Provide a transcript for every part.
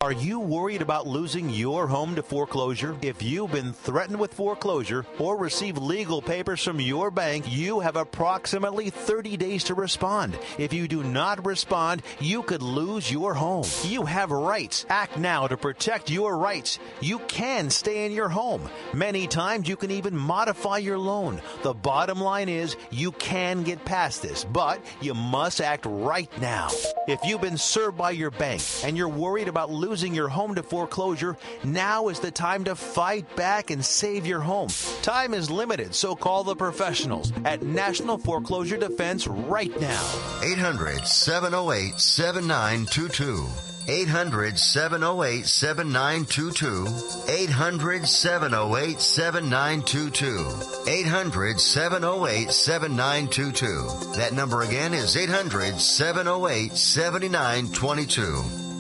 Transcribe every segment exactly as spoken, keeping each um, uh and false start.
Are you worried about losing your home to foreclosure? If you've been threatened with foreclosure or received legal papers from your bank, you have approximately thirty days to respond. If you do not respond, you could lose your home. You have rights. Act now to protect your rights. You can stay in your home. Many times you can even modify your loan. The bottom line is you can get past this, but you must act right now. If you've been served by your bank and you're worried about losing Losing your home to foreclosure, now is the time to fight back and save your home. Time is limited, so call the professionals at National Foreclosure Defense right now. eight hundred, seven oh eight, seven nine two two. eight hundred, seven oh eight, seven nine two two. eight hundred, seven oh eight, seven nine two two. eight hundred, seven oh eight, seven nine two two. That number again is eight hundred, seven oh eight, seven nine two two.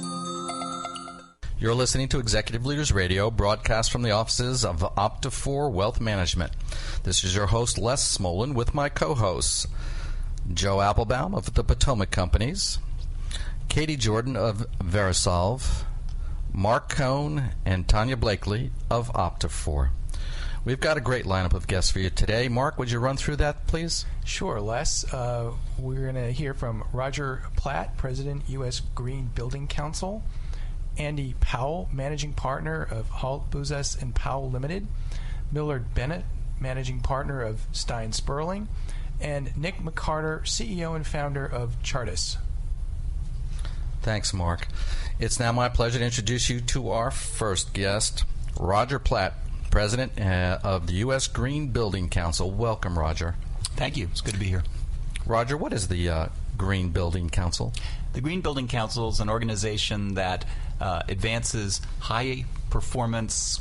You're listening to Executive Leaders Radio, broadcast from the offices of Optifor Wealth Management. This is your host, Les Smolin, with my co-hosts, Joe Applebaum of the Potomac Companies, Katie Jordan of Verisolve, Mark Cohn, and Tanya Blakely of Optifor. We've got a great lineup of guests for you today. Mark, would you run through that, please? Sure, Les. Uh, we're going to hear from Roger Platt, President, U S Green Building Council, Andy Powell, Managing Partner of Halt, Buzas and Powell Limited, Millard Bennett, Managing Partner of Stein Sperling, and Nick McCarter, C E O and founder of Chartis. Thanks, Mark. It's now my pleasure to introduce you to our first guest, Roger Platt, President uh, of the U S Green Building Council. Welcome, Roger. Thank you. It's good to be here. Roger, what is the uh, Green Building Council? The Green Building Council is an organization that uh, advances high-performance,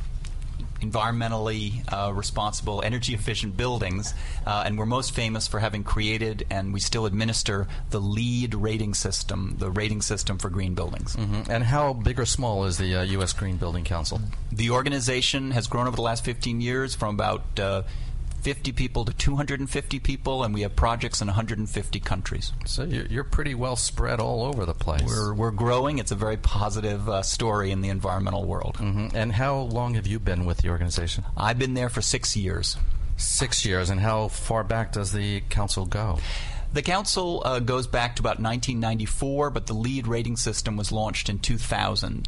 environmentally uh, responsible, energy-efficient buildings, uh, and we're most famous for having created, and we still administer, the LEED rating system, the rating system for green buildings. Mm-hmm. And how big or small is the uh, U S Green Building Council? The organization has grown over the last fifteen years from about uh, fifty people to two hundred fifty people, and we have projects in one hundred fifty countries. So you're, you're pretty well spread all over the place. We're, we're growing. It's a very positive uh, story in the environmental world. Mm-hmm. And how long have you been with the organization? I've been there for six years. Six years. And how far back does the council go? The council uh, goes back to about nineteen ninety-four, but the LEED rating system was launched in two thousand.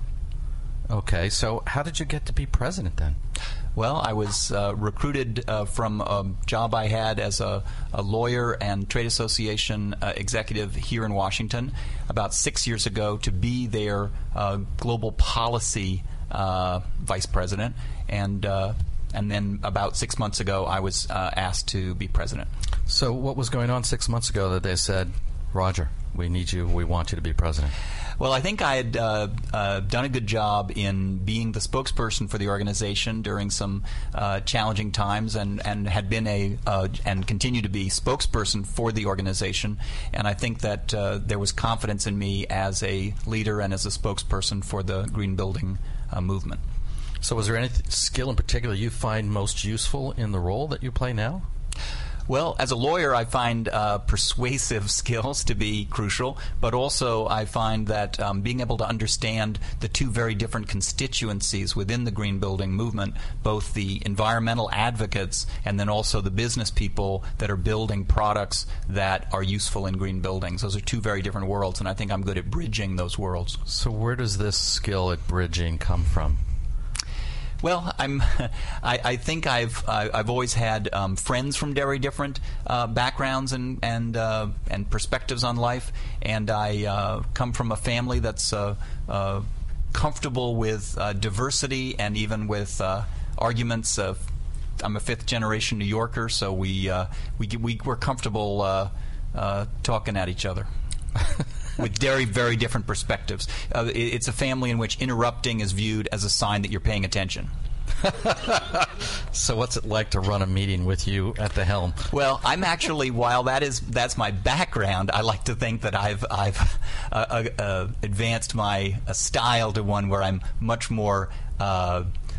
Okay, so how did you get to be president then? Well, I was uh, recruited uh, from a job I had as a, a lawyer and trade association uh, executive here in Washington about six years ago to be their uh, global policy uh, vice president. And uh, and then about six months ago, I was uh, asked to be president. So what was going on six months ago that they said, Roger, we need you, we want you to be president? Well, I think I had uh, uh, done a good job in being the spokesperson for the organization during some uh, challenging times, and, and had been a uh, and continue to be spokesperson for the organization. And I think that uh, there was confidence in me as a leader and as a spokesperson for the green building uh, movement. So, was there any skill in particular you find most useful in the role that you play now? Well, as a lawyer, I find uh, persuasive skills to be crucial, but also I find that um, being able to understand the two very different constituencies within the green building movement, both the environmental advocates and then also the business people that are building products that are useful in green buildings. Those are two very different worlds, and I think I'm good at bridging those worlds. So where does this skill at bridging come from? Well, I'm. I, I think I've I've always had um, friends from very different uh, backgrounds and and uh, and perspectives on life, and I uh, come from a family that's uh, uh, comfortable with uh, diversity and even with uh, arguments. Of, I'm a fifth generation New Yorker, so we uh, we we we're comfortable uh, uh, talking at each other. With very, very different perspectives. Uh, it, it's a family in which interrupting is viewed as a sign that you're paying attention. So what's it like to run a meeting with you at the helm? Well, I'm actually, while that is that's my background, I like to think that I've I've uh, uh, uh, advanced my uh, style to one where I'm much more uh,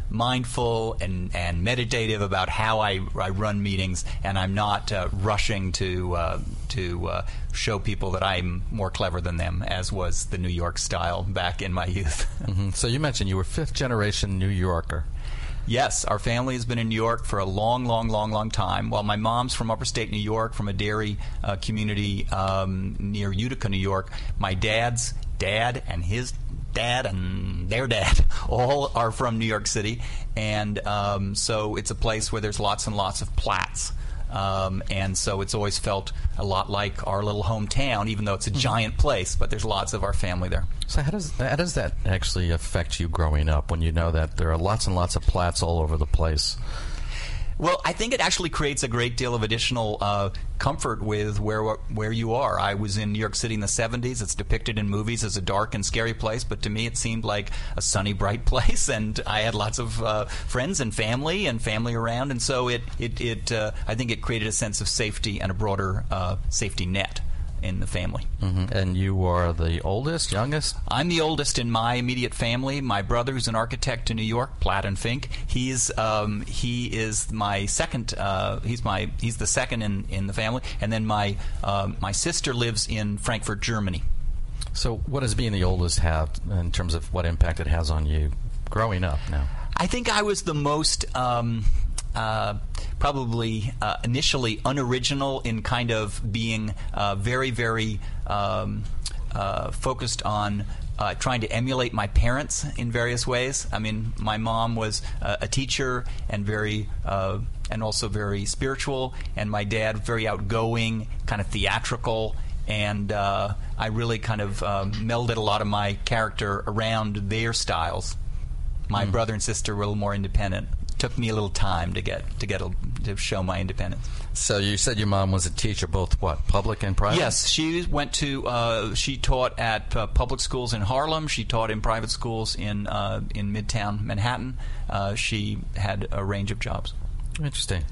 mindful and, and meditative about how I, I run meetings, and I'm not uh, rushing to uh, to uh, show people that I'm more clever than them, as was the New York style back in my youth. Mm-hmm. So you mentioned you were fifth generation New Yorker. Yes, our family has been in New York for a long, long, long, long time. While my mom's from upstate New York, from a dairy uh, community um, near Utica, New York, my dad's dad and his dad and their dad all are from New York City. And um, so it's a place where there's lots and lots of Platts. Um, and so it's always felt a lot like our little hometown, even though it's a mm-hmm. giant place, but there's lots of our family there. So how does how does that actually affect you growing up when you know that there are lots and lots of Platts all over the place? Well, I think it actually creates a great deal of additional uh, comfort with where where you are. I was in New York City in the seventies. It's depicted in movies as a dark and scary place, but to me it seemed like a sunny, bright place, and I had lots of uh, friends and family and family around, and so it, it, it uh, I think it created a sense of safety and a broader uh, safety net in the family. Mm-hmm. And you are the oldest, youngest? I'm the oldest in my immediate family. My brother, who's an architect in New York, Platt and Fink, he's um, he is my second. Uh, he's my he's the second in, in the family, and then my uh, my sister lives in Frankfurt, Germany. So, what does being the oldest have in terms of what impact it has on you growing up now? I think I was the most. Um, Uh, probably uh, initially unoriginal in kind of being uh, very, very um, uh, focused on uh, trying to emulate my parents in various ways. I mean, my mom was uh, a teacher and very, uh, and also very spiritual, and my dad very outgoing, kind of theatrical. And uh, I really kind of um, melded a lot of my character around their styles. My mm. brother and sister were a little more independent. Took me a little time to get to get a, to show my independence. So you said your mom was a teacher, both what, public and private? Yes, she went to. Uh, she taught at uh, public schools in Harlem. She taught in private schools in uh, in Midtown Manhattan. Uh, she had a range of jobs. Interesting.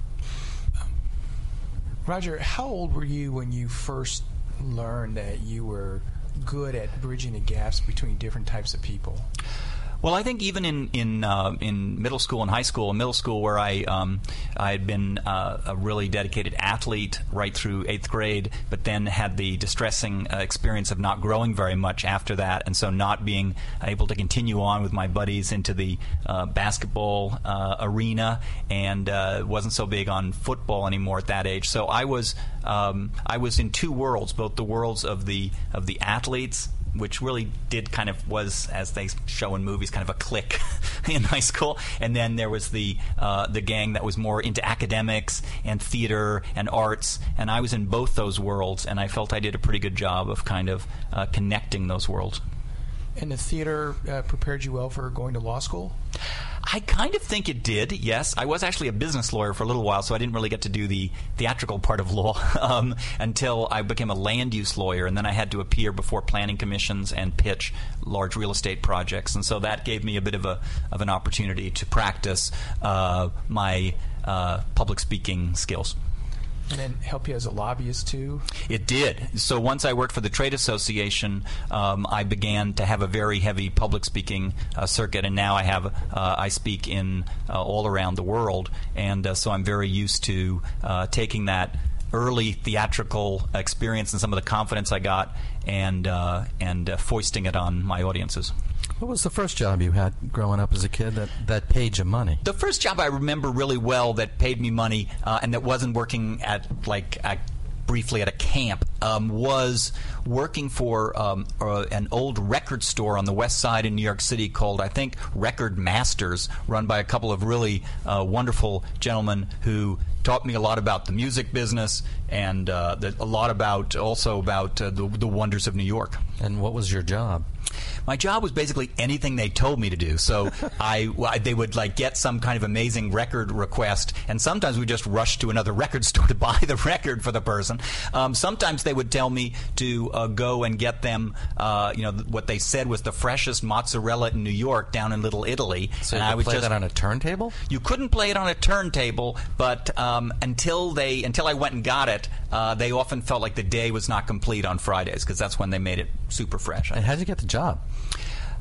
Roger, how old were you when you first learned that you were good at bridging the gaps between different types of people? Well, I think even in in uh, in middle school and high school, in middle school where I um, I had been uh, a really dedicated athlete right through eighth grade, but then had the distressing uh, experience of not growing very much after that, and so not being able to continue on with my buddies into the uh, basketball uh, arena, and uh, wasn't so big on football anymore at that age. So I was um, I was in two worlds, both the worlds of the of the athletes, which really did kind of was, as they show in movies, kind of a clique in high school. And then there was the uh, the gang that was more into academics and theater and arts. And I was in both those worlds, and I felt I did a pretty good job of kind of uh, connecting those worlds. And the theater uh, prepared you well for going to law school? I kind of think it did, yes. I was actually a business lawyer for a little while, so I didn't really get to do the theatrical part of law um, until I became a land use lawyer, and then I had to appear before planning commissions and pitch large real estate projects. And so that gave me a bit of a of an opportunity to practice uh, my uh, public speaking skills. And then help you as a lobbyist, too? It did. So once I worked for the Trade Association, um, I began to have a very heavy public speaking uh, circuit, and now I have uh, I speak in uh, all around the world, and uh, so I'm very used to uh, taking that early theatrical experience and some of the confidence I got and uh, and uh, foisting it on my audiences. What was the first job you had growing up as a kid that, that paid you money? The first job I remember really well that paid me money uh, and that wasn't working at, like, at, briefly at a camp um, was working for um, uh, an old record store on the west side in New York City called, I think, Record Masters, run by a couple of really uh, wonderful gentlemen who taught me a lot about the music business and uh, the, a lot about also about uh, the, the wonders of New York. And what was your job? My job was basically anything they told me to do. So I, well, they would like get some kind of amazing record request, and sometimes we just rush to another record store to buy the record for the person. Um, sometimes they would tell me to uh, go and get them, uh, you know, th- what they said was the freshest mozzarella in New York down in Little Italy. So and you I would play just, that on a turntable? You couldn't play it on a turntable, but um, until they until I went and got it, uh, they often felt like the day was not complete on Fridays because that's when they made it super fresh. And how did you get the job?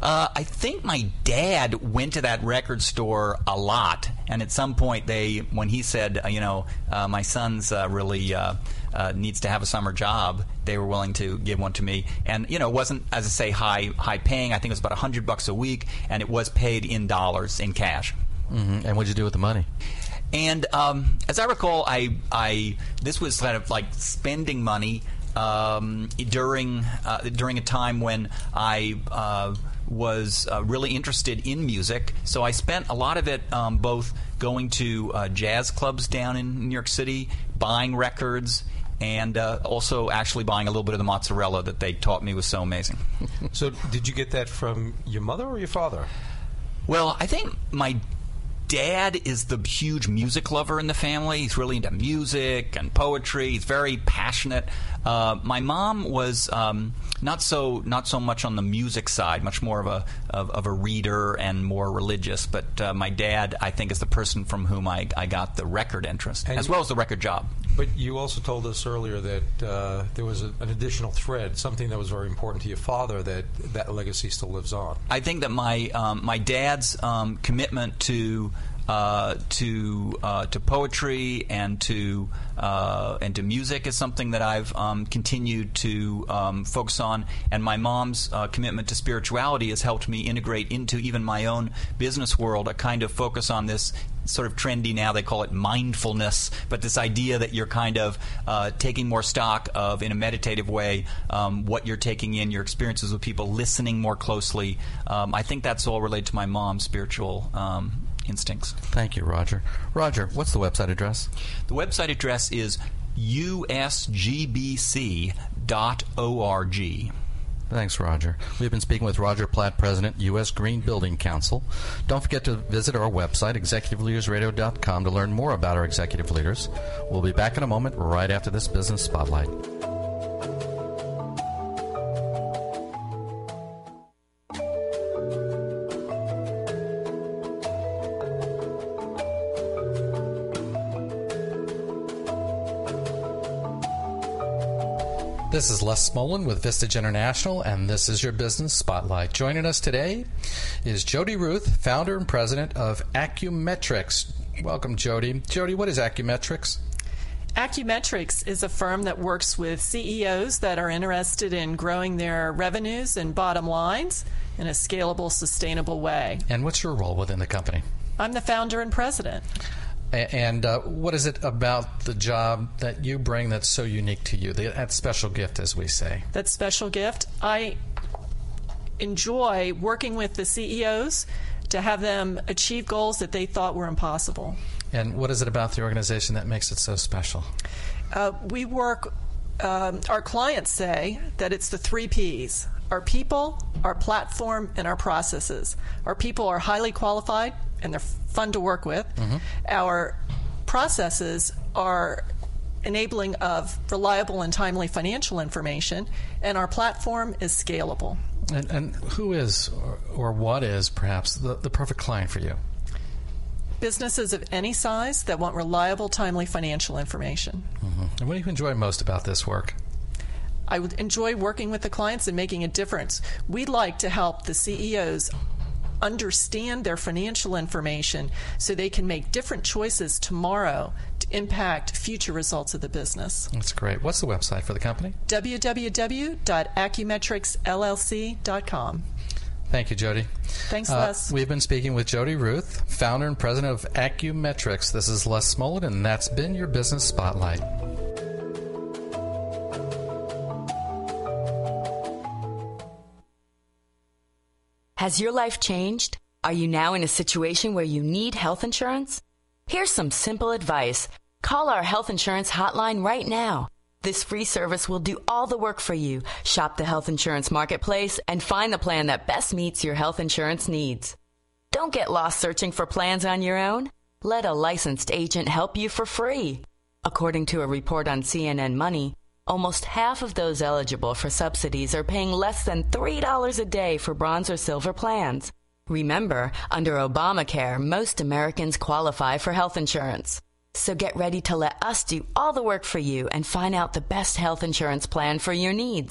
Uh, I think my dad went to that record store a lot, and at some point they, when he said, uh, you know, uh, my son's uh, really uh, uh, needs to have a summer job, they were willing to give one to me. And you know, it wasn't, as I say, high high paying. I think it was about a hundred bucks a week, and it was paid in dollars, in cash. Mm-hmm. And what'd you do with the money? And um, as I recall, I I this was kind of like spending money um, during uh, during a time when I. Uh, was uh, really interested in music, so I spent a lot of it um, both going to uh, jazz clubs down in New York City, buying records, and uh, also actually buying a little bit of the mozzarella that they taught me was so amazing. So did you get that from your mother or your father? Well, I think my dad is the huge music lover in the family. He's really into music and poetry. He's very passionate. Uh, my mom was um, not so not so much on the music side, much more of a of, of a reader and more religious. But uh, my dad, I think, is the person from whom I, I got the record interest, and as well as the record job. But you also told us earlier that uh, there was a, an additional thread, something that was very important to your father, that that legacy still lives on. I think that my um, my dad's um, commitment to Uh, to uh, to poetry and to uh, and to music is something that I've um, continued to um, focus on, and my mom's uh, commitment to spirituality has helped me integrate into even my own business world a kind of focus on this sort of trendy now, they call it mindfulness, but this idea that you're kind of uh, taking more stock of, in a meditative way, um, what you're taking in, your experiences with people, listening more closely. Um, I think that's all related to my mom's spiritual um, instincts. Thank you, Roger. Roger, what's the website address? The website address is U S G B C dot org. Thanks, Roger. We've been speaking with Roger Platt, President, U S Green Building Council. Don't forget to visit our website, executive leaders radio dot com, to learn more about our executive leaders. We'll be back in a moment right after this Business Spotlight. This is Les Smolin with Vistage International, and this is your Business Spotlight. Joining us today is Jody Ruth, founder and president of Accumetrics. Welcome, Jody. Jody, what is Accumetrics? Accumetrics is a firm that works with C E Os that are interested in growing their revenues and bottom lines in a scalable, sustainable way. And what's your role within the company? I'm the founder and president. And uh, what is it about the job that you bring that's so unique to you, that special gift, as we say? That special gift? I enjoy working with the C E Os to have them achieve goals that they thought were impossible. And what is it about the organization that makes it so special? Uh, we work, um, our clients say that it's the three Ps. Our people, our platform, and our processes. Our people are highly qualified, and they're fun to work with. Mm-hmm. Our processes are enabling of reliable and timely financial information, and our platform is scalable. And, and who is, or, or what is, perhaps, the, the perfect client for you? Businesses of any size that want reliable, timely financial information. Mm-hmm. And what do you enjoy most about this work? I would enjoy working with the clients and making a difference. We'd like to help the C E Os understand their financial information so they can make different choices tomorrow to impact future results of the business. That's great. What's the website for the company? w w w dot accumetrics l l c dot com. Thank you, Jody. Thanks, uh, Les. We've been speaking with Jody Ruth, founder and president of Accumetrics. This is Les Smolin, and that's been your Business Spotlight. Has your life changed? Are you now in a situation where you need health insurance? Here's some simple advice. Call our health insurance hotline right now. This free service will do all the work for you. Shop the health insurance marketplace and find the plan that best meets your health insurance needs. Don't get lost searching for plans on your own. Let a licensed agent help you for free. According to a report on C N N Money, almost half of those eligible for subsidies are paying less than three dollars a day for bronze or silver plans. Remember, under Obamacare, most Americans qualify for health insurance. So get ready to let us do all the work for you and find out the best health insurance plan for your needs.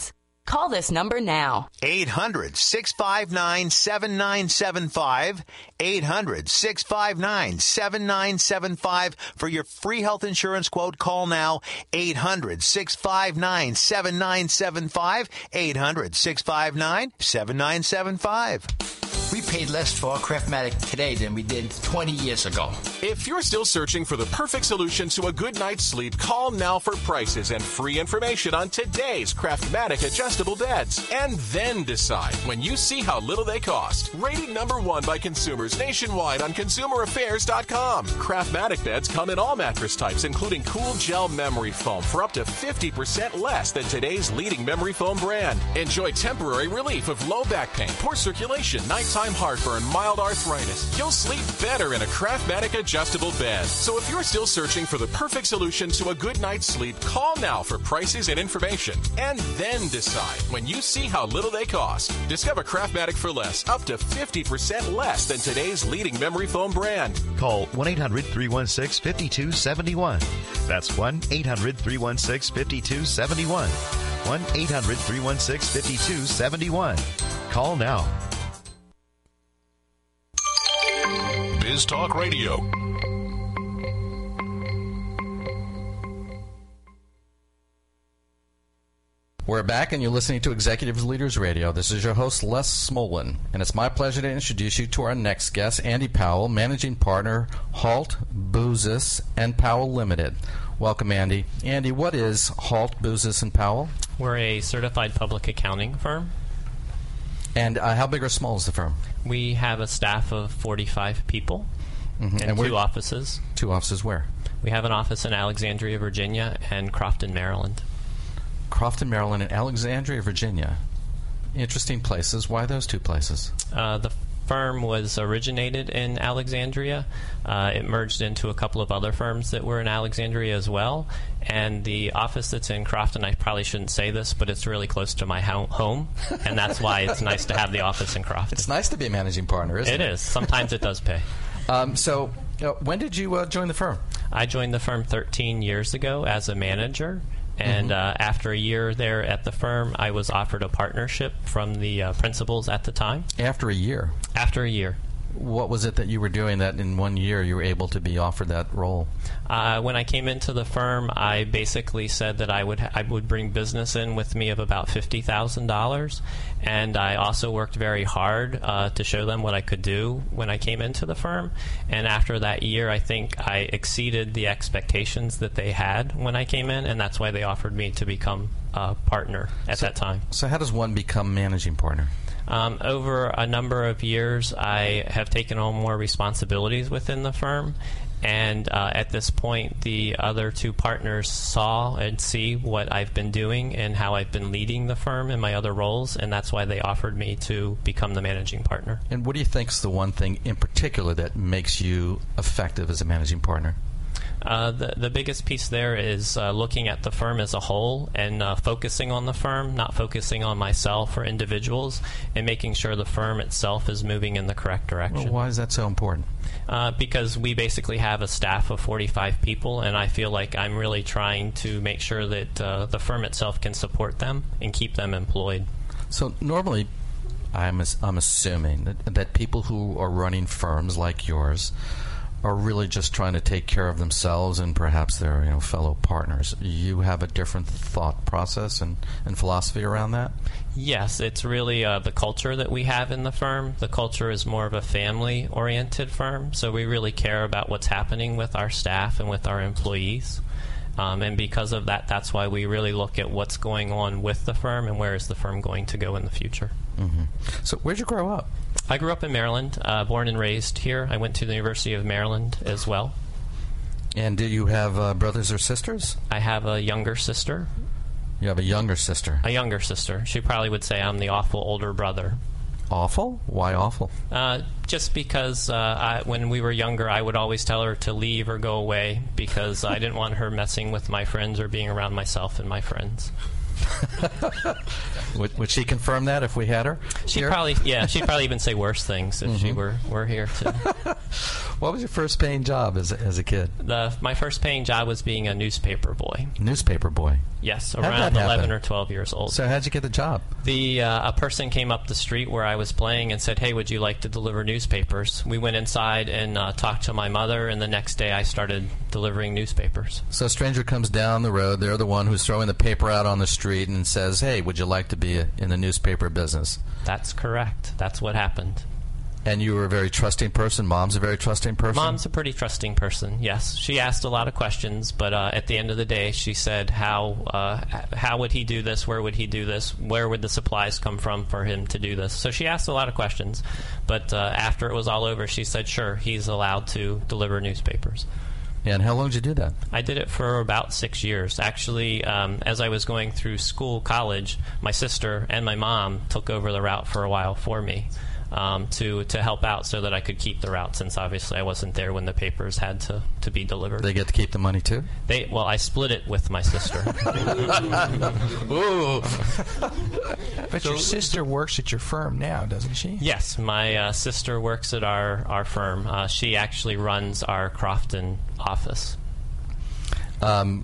Call this number now. eight hundred, six five nine, seven nine seven five. eight hundred, six five nine, seven nine seven five. For your free health insurance quote, call now. eight hundred, six five nine, seven nine seven five. eight hundred, six five nine, seven nine seven five. We paid less for our Craftmatic today than we did twenty years ago. If you're still searching for the perfect solution to a good night's sleep, call now for prices and free information on today's Craftmatic adjustable beds. And then decide when you see how little they cost. Rated number one by consumers nationwide on consumer affairs dot com. Craftmatic beds come in all mattress types, including cool gel memory foam for up to fifty percent less than today's leading memory foam brand. Enjoy temporary relief of low back pain, poor circulation, nighttime heartburn, mild arthritis. You'll sleep better in a Craftmatic adjustable bed. So if you're still searching for the perfect solution to a good night's sleep, call now for prices and information. And then decide when you see how little they cost. Discover Craftmatic for less, up to fifty percent less than today's leading memory foam brand. Call one eight hundred, three one six, five two seven one. That's one eight hundred, three one six, five two seven one. one eight hundred, three one six, five two seven one. Call now. Biz Talk Radio. We're back, and you're listening to Executive Leaders Radio. This is your host, Les Smolin, and it's my pleasure to introduce you to our next guest, Andy Powell, Managing Partner, Halt, Bouzis, and Powell Limited. Welcome, Andy. Andy, what is Halt, Bouzis, and Powell? We're a certified public accounting firm. And uh, how big or small is the firm? We have a staff of forty-five people mm-hmm. and, and two offices. Two offices where? We have an office in Alexandria, Virginia, and Crofton, Maryland. Crofton, Maryland, and Alexandria, Virginia. Interesting places. Why those two places? Uh, the firm was originated in Alexandria. Uh, it merged into a couple of other firms that were in Alexandria as well. And the office that's in Crofton, I probably shouldn't say this, but it's really close to my ho- home, and that's why it's nice to have the office in Crofton. It's nice to be a managing partner, isn't it? It is. Sometimes it does pay. Um, so, uh, when did you uh, join the firm? I joined the firm thirteen years ago as a manager. And uh, after a year there at the firm, I was offered a partnership from the uh, principals at the time. After a year? After a year. What was it that you were doing that in one year you were able to be offered that role? Uh, when I came into the firm, I basically said that I would ha- I would bring business in with me of about fifty thousand dollars, and I also worked very hard uh, to show them what I could do when I came into the firm. And after that year, I think I exceeded the expectations that they had when I came in, and that's why they offered me to become a partner at so, that time. So how does one become managing partner? Um, over a number of years, I have taken on more responsibilities within the firm, and uh, at this point, the other two partners saw and see what I've been doing and how I've been leading the firm in my other roles, and that's why they offered me to become the managing partner. And what do you think is the one thing in particular that makes you effective as a managing partner? Uh, the the biggest piece there is uh, looking at the firm as a whole and uh, focusing on the firm, not focusing on myself or individuals, and making sure the firm itself is moving in the correct direction. Well, why is that so important? Uh, because we basically have a staff of forty-five people, and I feel like I'm really trying to make sure that uh, the firm itself can support them and keep them employed. So normally, I'm, I'm assuming that, that people who are running firms like yours are really just trying to take care of themselves and perhaps their you know fellow partners. You have a different thought process and, and philosophy around that? Yes, it's really uh, the culture that we have in the firm. The culture is more of a family-oriented firm, so we really care about what's happening with our staff and with our employees. Um, and because of that, that's why we really look at what's going on with the firm and where is the firm going to go in the future. Mm-hmm. So where'd you grow up? I grew up in Maryland, uh, born and raised here. I went to the University of Maryland as well. And do you have uh, brothers or sisters? I have a younger sister. You have a younger sister? A younger sister. She probably would say I'm the awful older brother. Awful? Why awful? Uh, just because uh, I, when we were younger, I would always tell her to leave or go away because I didn't want her messing with my friends or being around myself and my friends. would, would she confirm that if we had her? She'd here? probably, yeah, she'd probably even say worse things if mm-hmm. she were, were here too. What was your first paying job as a, as a kid? The, my first paying job was being a newspaper boy. Newspaper boy. Yes, How'd around that eleven happen? or twelve years old. So how'd you get the job? The uh, a person came up the street where I was playing and said, "Hey, would you like to deliver newspapers?" We went inside and uh, talked to my mother, and the next day I started delivering newspapers. So a stranger comes down the road. They're the one who's throwing the paper out on the street and says, "Hey, would you like to be a, in the newspaper business?" That's correct. That's what happened. And you were a very trusting person. Mom's a very trusting person? Mom's a pretty trusting person, yes. She asked a lot of questions, but uh, at the end of the day, she said, how uh, how would he do this? Where would he do this? Where would the supplies come from for him to do this? So she asked a lot of questions, but uh, after it was all over, she said, sure, he's allowed to deliver newspapers. And how long did you do that? I did it for about six years. Actually, um, as I was going through school, college, my sister and my mom took over the route for a while for me. Um, to to help out so that I could keep the route, since obviously I wasn't there when the papers had to, to be delivered. They get to keep the money too? They well, I split it with my sister. Ooh. But your sister works at your firm now, doesn't she? Yes, my uh, sister works at our, our firm. Uh, she actually runs our Crofton office. Um,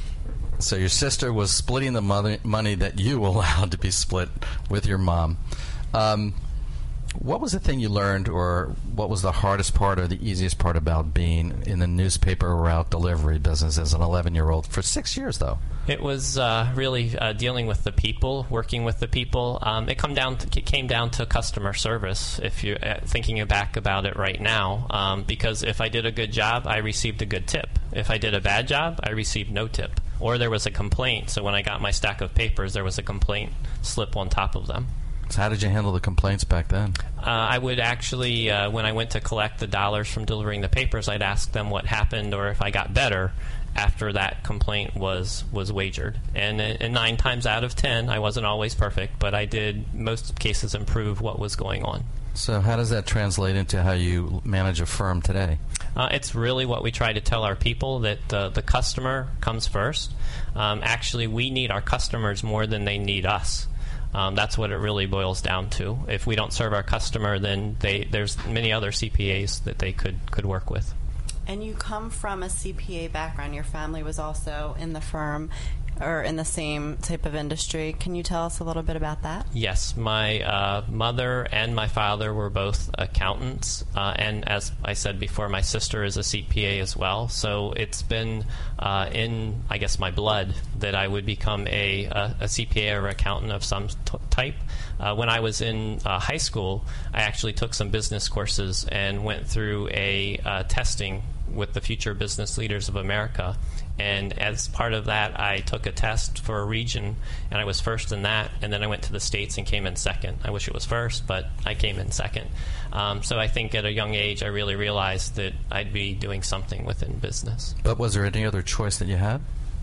so your sister was splitting the money, money that you allowed to be split with your mom. Um, what was the thing you learned, or what was the hardest part or the easiest part about being in the newspaper route delivery business as an eleven-year-old for six years, though? It was uh, really uh, dealing with the people, working with the people. Um, it come down to, it came down to customer service, if you're uh, thinking back about it right now, um, because if I did a good job, I received a good tip. If I did a bad job, I received no tip. Or there was a complaint, so when I got my stack of papers, there was a complaint slip on top of them. So how did you handle the complaints back then? Uh, I would actually, uh, when I went to collect the dollars from delivering the papers, I'd ask them what happened or if I got better after that complaint was, was wagered. And, and nine times out of ten, I wasn't always perfect, but I did, most cases, improve what was going on. So how does that translate into how you manage a firm today? Uh, it's really what we try to tell our people, that uh, the customer comes first. Um, actually, we need our customers more than they need us. Um, that's what it really boils down to. If we don't serve our customer, then they, there's many other C P As that they could, could work with. And you come from a C P A background. Your family was also in the firm or in the same type of industry. Can you tell us a little bit about that? Yes, my uh, mother and my father were both accountants, uh, and as I said before, my sister is a C P A as well. So it's been uh, in, I guess, my blood that I would become a, a, a C P A or accountant of some t- type. Uh, when I was in uh, high school, I actually took some business courses and went through a uh, testing with the Future Business Leaders of America. And as part of that, I took a test for a region, and I was first in that. And then I went to the States and came in second. I wish it was first, but I came in second. Um, so I think at a young age, I really realized that I'd be doing something within business. But was there any other choice that you had?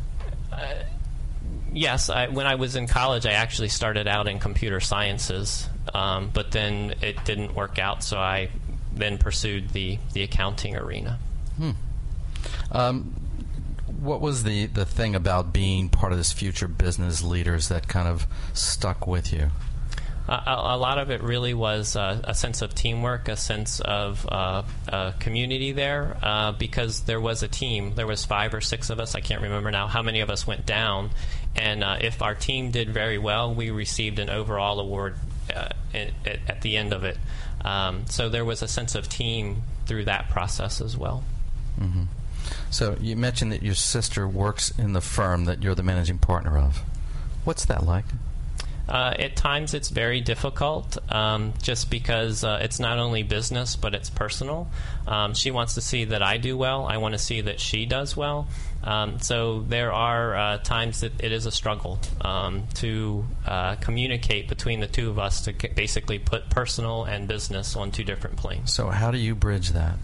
Uh, yes. I, when I was in college, I actually started out in computer sciences, um, but then it didn't work out, so I then pursued the, the accounting arena. Hmm. Um, what was the, the thing about being part of this Future Business Leaders that kind of stuck with you? Uh, a, a lot of it really was uh, a sense of teamwork, a sense of uh, a community there, uh, because there was a team. There was five or six of us. I can't remember now how many of us went down. And uh, if our team did very well, we received an overall award uh, at, at the end of it. Um, so there was a sense of team through that process as well. Mm-hmm. So you mentioned that your sister works in the firm that you're the managing partner of. What's that like? Uh, at times it's very difficult, um, just because uh, it's not only business, but it's personal. Um, she wants to see that I do well. I want to see that she does well. Um, so there are uh, times that it is a struggle um, to uh, communicate between the two of us to c- basically put personal and business on two different planes. So how do you bridge that?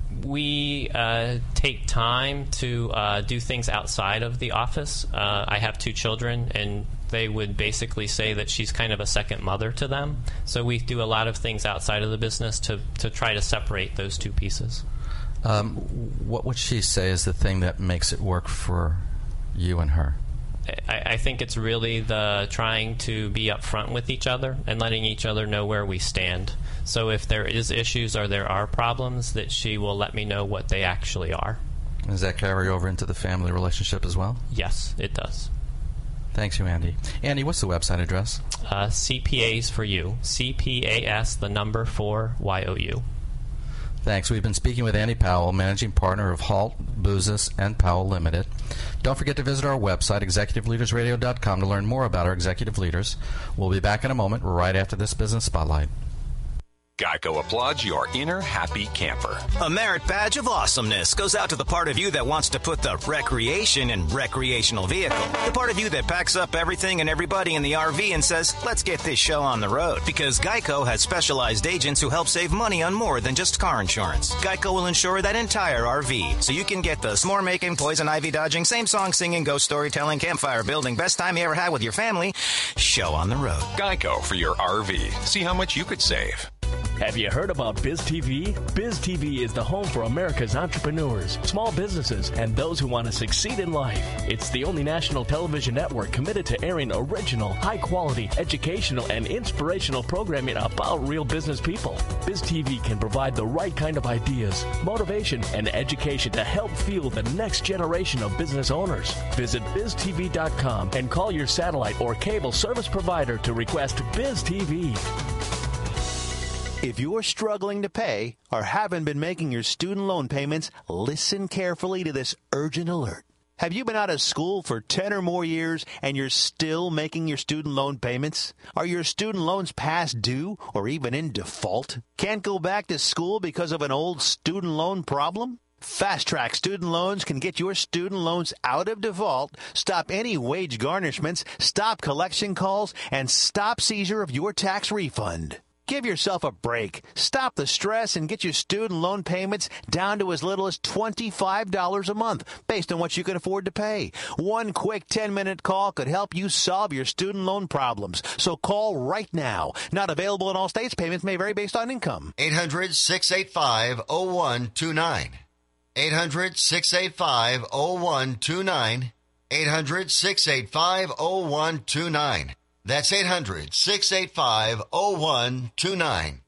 We uh, take time to uh, do things outside of the office. Uh, I have two children, and they would basically say that she's kind of a second mother to them. So we do a lot of things outside of the business to, to try to separate those two pieces. Um, what would she say is the thing that makes it work for you and her? I, I think it's really the trying to be upfront with each other and letting each other know where we stand. So if there is issues or there are problems, that she will let me know what they actually are. Does that carry over into the family relationship as well? Yes, it does. Thanks you, Andy. Andy, what's the website address? Uh, C P As for You. C P A S, the number four, Y O U. Thanks. We've been speaking with Andy Powell, managing partner of Halt, Boozas, and Powell Limited. Don't forget to visit our website, executive leaders radio dot com, to learn more about our executive leaders. We'll be back in a moment, right after this business spotlight. Geico applauds your inner happy camper. A merit badge of awesomeness goes out to the part of you that wants to put the recreation in recreational vehicle. The part of you that packs up everything and everybody in the R V and says, let's get this show on the road. Because Geico has specialized agents who help save money on more than just car insurance. Geico will insure that entire R V, so you can get the s'more making, poison ivy dodging, same song singing, ghost storytelling, campfire building, best time you ever had with your family show on the road. Geico for your R V. See how much you could save. Have you heard about Biz T V? Biz T V is the home for America's entrepreneurs, small businesses, and those who want to succeed in life. It's the only national television network committed to airing original, high-quality, educational, and inspirational programming about real business people. Biz T V can provide the right kind of ideas, motivation, and education to help fuel the next generation of business owners. Visit biz t v dot com and call your satellite or cable service provider to request Biz T V. If you're struggling to pay or haven't been making your student loan payments, listen carefully to this urgent alert. Have you been out of school for ten or more years and you're still making your student loan payments? Are your student loans past due or even in default? Can't go back to school because of an old student loan problem? Fast Track Student Loans can get your student loans out of default, stop any wage garnishments, stop collection calls, and stop seizure of your tax refund. Give yourself a break. Stop the stress and get your student loan payments down to as little as twenty-five dollars a month, based on what you can afford to pay. One quick ten-minute call could help you solve your student loan problems. So call right now. Not available in all states. Payments may vary based on income. eight hundred, six eight five, oh one two nine. eight hundred, six eight five, oh one two nine. eight hundred, six eight five, oh one two nine. That's eight hundred, six eight five, oh one two nine.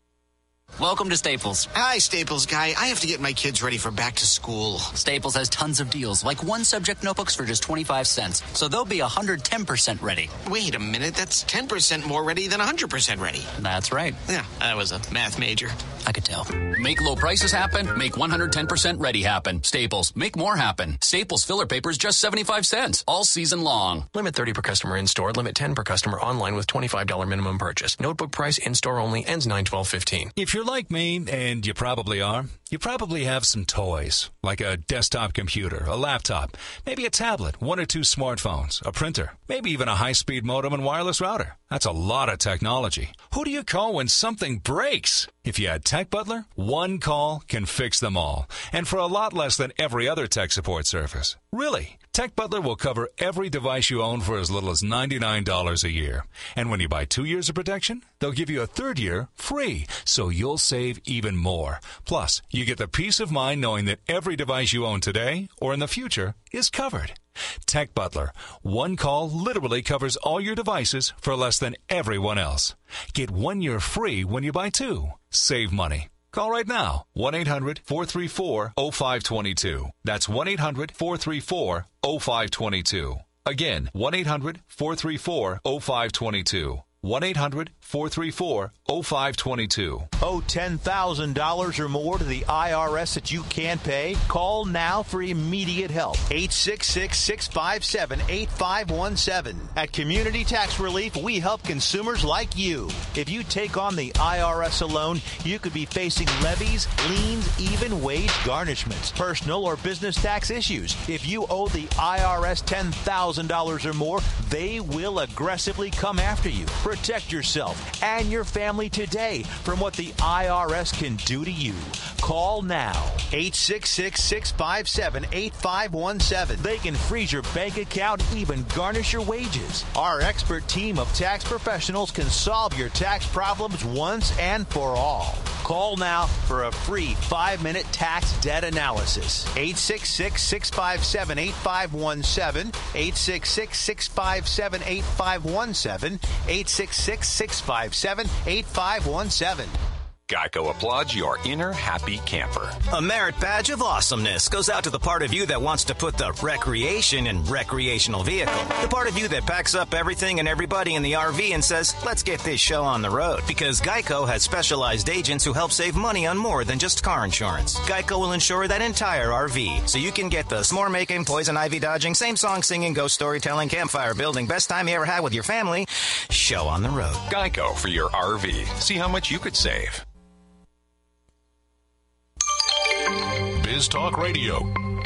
Welcome to Staples. Hi, Staples guy. I have to get my kids ready for back to school. Staples has tons of deals, like one subject notebooks for just twenty-five cents. So they'll be one hundred ten percent ready. Wait a minute. That's ten percent more ready than one hundred percent ready. That's right. Yeah, I was a math major. I could tell. Make low prices happen. Make one hundred ten percent ready happen. Staples. Make more happen. Staples filler papers just seventy-five cents. All season long. Limit thirty per customer in-store. Limit ten per customer online with twenty-five dollars minimum purchase. Notebook price in-store only. Ends nine twelve fifteen. If you're like me, and you probably are, you probably have some toys, like a desktop computer, a laptop, maybe a tablet, one or two smartphones, a printer, maybe even a high-speed modem and wireless router. That's a lot of technology. Who do you call when something breaks? If you had Tech Butler, one call can fix them all, and for a lot less than every other tech support service. Really, Tech Butler will cover every device you own for as little as ninety-nine dollars a year. And when you buy two years of protection, they'll give you a third year free, so you'll save even more. Plus, you get the peace of mind knowing that every device you own today or in the future is covered. Tech Butler. One call literally covers all your devices for less than everyone else. Get one year free when you buy two. Save money. Call right now. one eight hundred, four three four, oh five two two. That's one eight hundred, four three four, oh five two two. Again, one eight hundred, four three four, oh five two two. one eight hundred, four three four, oh five two two. Owe ten thousand dollars or more to the I R S that you can't pay? Call now for immediate help. eight six six, six five seven, eight five one seven. At Community Tax Relief, we help consumers like you. If you take on the I R S alone, you could be facing levies, liens, even wage garnishments, personal or business tax issues. If you owe the I R S ten thousand dollars or more, they will aggressively come after you. Protect yourself and your family today from what the I R S can do to you. Call now. eight six six, six five seven, eight five one seven. They can freeze your bank account, even garnish your wages. Our expert team of tax professionals can solve your tax problems once and for all. Call now for a free five-minute tax debt analysis. eight six six, six five seven, eight five one seven, eight six six, six five seven, eight five one seven, eight six six, six five seven, eight five one seven. Geico applauds your inner happy camper. A merit badge of awesomeness goes out to the part of you that wants to put the recreation in recreational vehicle. The part of you that packs up everything and everybody in the R V and says, let's get this show on the road. Because Geico has specialized agents who help save money on more than just car insurance. Geico will insure that entire R V, so you can get the s'more making, poison ivy dodging, same song singing, ghost storytelling, campfire building, best time you ever had with your family show on the road. Geico for your R V. See how much you could save. Biz Talk Radio.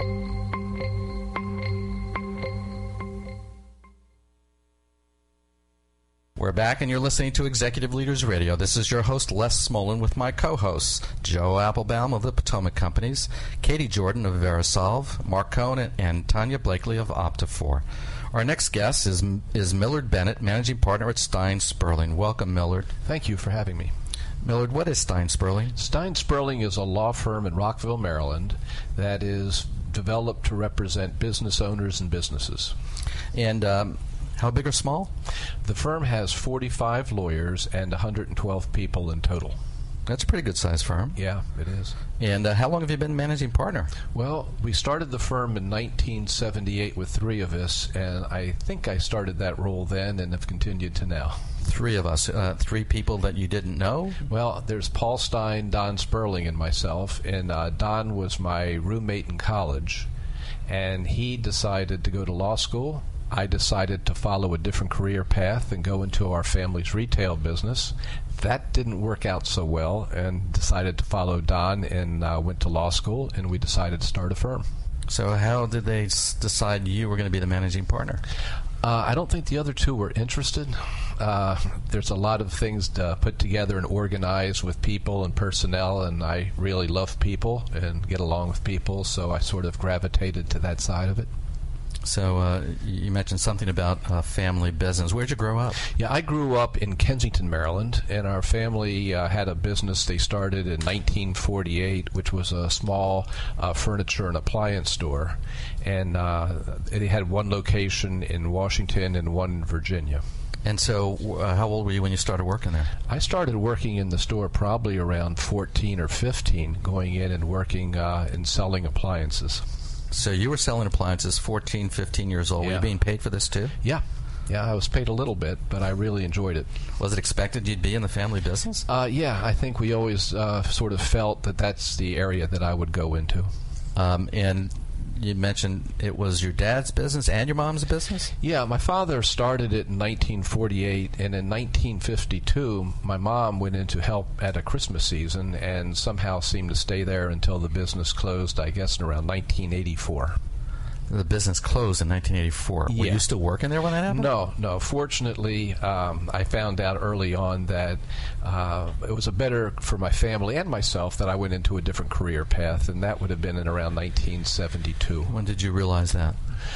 We're back, and you're listening to Executive Leaders Radio. This is your host, Les Smolin, with my co-hosts, Joe Applebaum of the Potomac Companies, Katie Jordan of Verisolve, Mark Cohn, and Tanya Blakely of Optifor. Our next guest is is Millard Bennett, Managing Partner at Stein Sperling. Welcome, Millard. Thank you for having me. Millard, what is Stein Sperling? Stein Sperling is a law firm in Rockville, Maryland, that is developed to represent business owners and businesses. And um, how big or small? The firm has forty-five lawyers and one hundred twelve people in total. That's a pretty good-sized firm. Yeah, it is. And uh, how long have you been managing partner? Well, we started the firm in nineteen seventy-eight with three of us, and I think I started that role then and have continued to now. Three of us. Uh, three people that you didn't know? Well, there's Paul Stein, Don Sperling, and myself. And uh, Don was my roommate in college, and he decided to go to law school. I decided to follow a different career path and go into our family's retail business. That didn't work out so well, and decided to follow Don and uh, went to law school, and we decided to start a firm. So how did they s- decide you were going to be the managing partner? Uh, I don't think the other two were interested. Uh, there's a lot of things to put together and organize with people and personnel, and I really love people and get along with people, so I sort of gravitated to that side of it. So uh, you mentioned something about uh, family business. Where'd you grow up? Yeah, I grew up in Kensington, Maryland, and our family uh, had a business they started in nineteen forty-eight, which was a small uh, furniture and appliance store. And uh, they had one location in Washington and one in Virginia. And so uh, how old were you when you started working there? I started working in the store probably around fourteen or fifteen, going in and working uh, and selling appliances. So you were selling appliances fourteen, fifteen years old. Yeah. Were you being paid for this too? Yeah. Yeah, I was paid a little bit, but I really enjoyed it. Was it expected you'd be in the family business? Uh, yeah, I think we always uh, sort of felt that that's the area that I would go into. Um, and you mentioned it was your dad's business and your mom's business? Yeah, my father started it in nineteen forty-eight, and in nineteen fifty-two, my mom went in to help at a Christmas season and somehow seemed to stay there until the business closed, I guess, in around nineteen eighty-four. The business closed in nineteen eighty-four. Yeah. Were you still working there when that happened? No, no. Fortunately, um, I found out early on that uh, it was a better for my family and myself that I went into a different career path, and that would have been in around nineteen seventy-two. When did you realize that?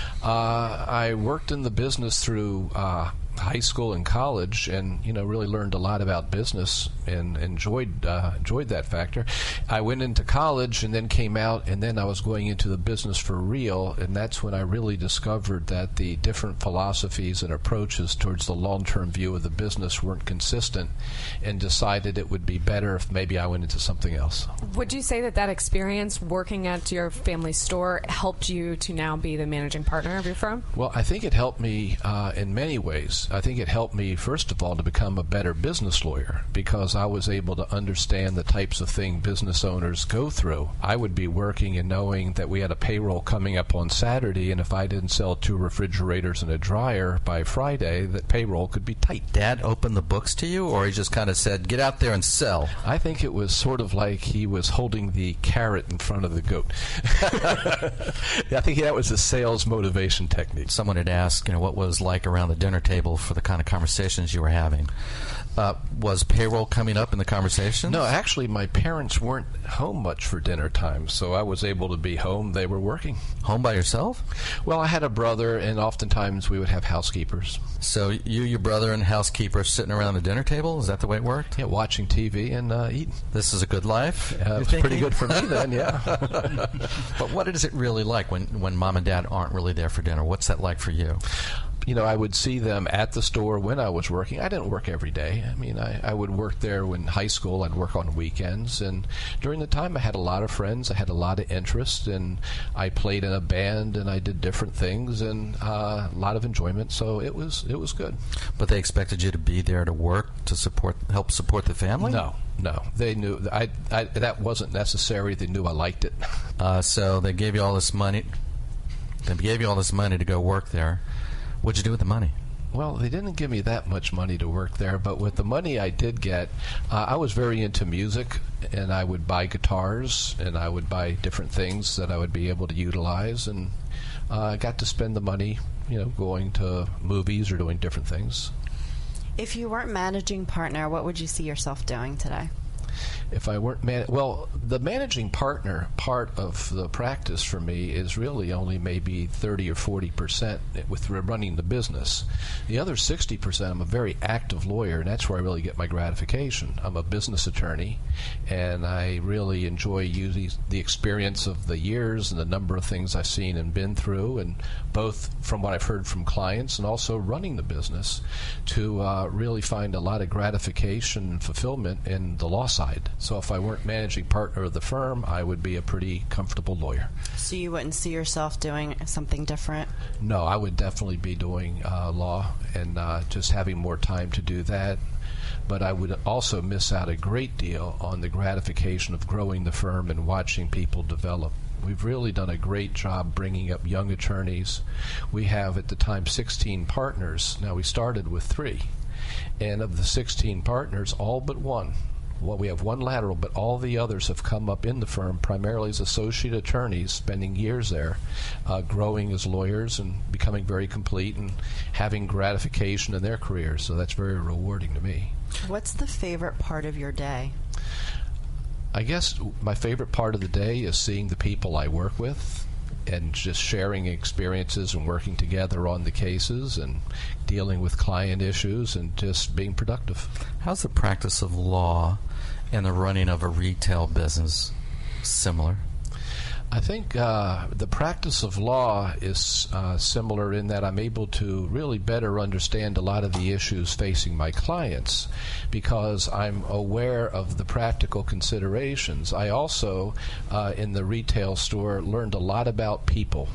Uh, I worked in the business through uh, high school and college, and you know, really learned a lot about business and enjoyed uh, enjoyed that factor. I went into college and then came out, and then I was going into the business for real, and that's when I really discovered that the different philosophies and approaches towards the long-term view of the business weren't consistent, and decided it would be better if maybe I went into something else. Would you say that that experience working at your family store helped you to now be the managing partner of your firm? Well, I think it helped me uh, in many ways. I think it helped me, first of all, to become a better business lawyer, because I was able to understand the types of thing business owners go through. I would be working and knowing that we had a payroll coming up on Saturday, and if I didn't sell two refrigerators and a dryer by Friday, that payroll could be tight. Dad opened the books to you, or he just kind of said, get out there and sell? I think it was sort of like he was holding the carrot in front of the goat. I think that was a sales motivation technique. Someone had asked, you know, what was like around the dinner table for the kind of conversations you were having. Uh, was payroll coming up in the conversation? No, actually, my parents weren't home much for dinner time, so I was able to be home. They were working. Home by yourself? Well, I had a brother, and oftentimes we would have housekeepers. So you, your brother, and housekeeper sitting around the dinner table? Is that the way it worked? Yeah, watching T V and uh, eating. This is a good life? Uh, it was pretty good for me then, yeah. But what is it really like when, when mom and dad aren't really there for dinner? What's that like for you? You know, I would see them at the store when I was working. I didn't work every day. I mean, I, I would work there when high school. I'd work on weekends. And during the time, I had a lot of friends. I had a lot of interest. And I played in a band, and I did different things, and uh, a lot of enjoyment. So it was it was good. But they expected you to be there to work, to support, help support the family? No. No, they knew I, I, that wasn't necessary. They knew I liked it. Uh, so they gave you all this money. They gave you all this money to go work there. What'd you do with the money? Well, they didn't give me that much money to work there, but with the money I did get, uh, I was very into music, and I would buy guitars, and I would buy different things that I would be able to utilize, and uh, I got to spend the money, you know, going to movies or doing different things. If you weren't managing partner, what would you see yourself doing today? If I weren't man, well, the managing partner part of the practice for me is really only maybe thirty or forty percent with running the business. The other sixty percent, I'm a very active lawyer, and that's where I really get my gratification. I'm a business attorney, and I really enjoy using the experience of the years and the number of things I've seen and been through, and both from what I've heard from clients and also running the business, to uh, really find a lot of gratification and fulfillment in the law side. So if I weren't managing partner of the firm, I would be a pretty comfortable lawyer. So you wouldn't see yourself doing something different? No, I would definitely be doing uh, law and uh, just having more time to do that. But I would also miss out a great deal on the gratification of growing the firm and watching people develop. We've really done a great job bringing up young attorneys. We have, at the time, sixteen partners. Now, we started with three. And of the sixteen partners, all but one, well, we have one lateral, but all the others have come up in the firm primarily as associate attorneys, spending years there, uh, growing as lawyers and becoming very complete and having gratification in their careers. So that's very rewarding to me. What's the favorite part of your day? I guess my favorite part of the day is seeing the people I work with and just sharing experiences and working together on the cases and dealing with client issues and just being productive. How's the practice of law and the running of a retail business similar? I think uh, the practice of law is uh, similar in that I'm able to really better understand a lot of the issues facing my clients because I'm aware of the practical considerations. I also, uh, in the retail store, learned a lot about people.